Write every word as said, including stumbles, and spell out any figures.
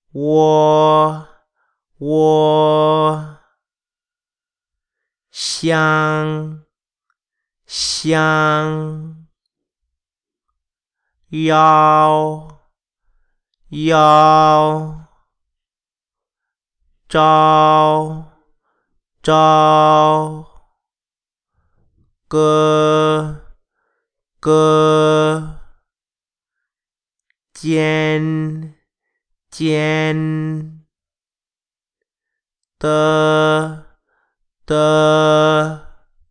窝窝，香香，腰腰，朝朝，歌歌，尖尖，的的。